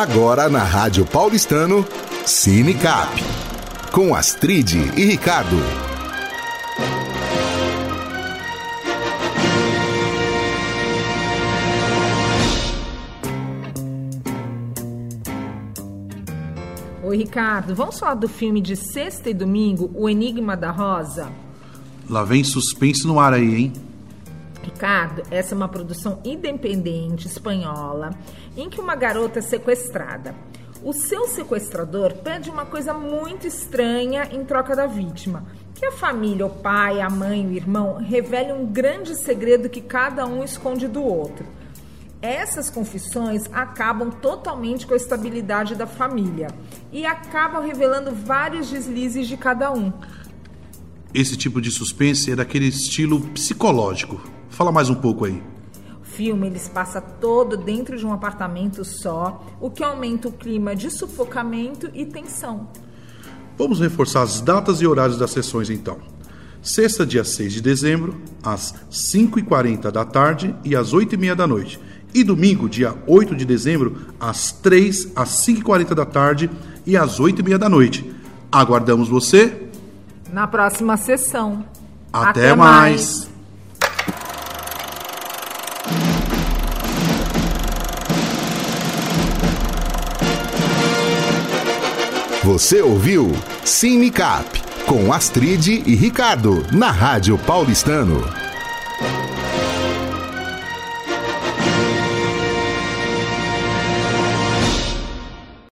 Agora na Rádio Paulistano, Cine Cap, com Astrid e Ricardo. Oi, Ricardo, vamos falar do filme de sexta e domingo, O Enigma da Rosa? Lá vem suspense no ar aí, hein? Ricardo, essa é uma produção independente espanhola em que uma garota é sequestrada. O seu sequestrador pede uma coisa muito estranha em troca da vítima: que a família, o pai, a mãe, o irmão, revelem um grande segredo que cada um esconde do outro. Essas confissões acabam totalmente com a estabilidade da família e acabam revelando vários deslizes de cada um. Esse tipo de suspense é daquele estilo psicológico. Fala mais um pouco aí. O filme ele se passa todo dentro de um apartamento só, o que aumenta o clima de sufocamento e tensão. Vamos reforçar as datas e horários das sessões então. Sexta, dia 6 de dezembro, às 5h40 da tarde e às 8h30 da noite. E domingo, dia 8 de dezembro, às 3, às 5h40 da tarde e às 8h30 da noite. Aguardamos você na próxima sessão. Até mais! Você ouviu Cine Cap, com Astrid e Ricardo, na Rádio Paulistano.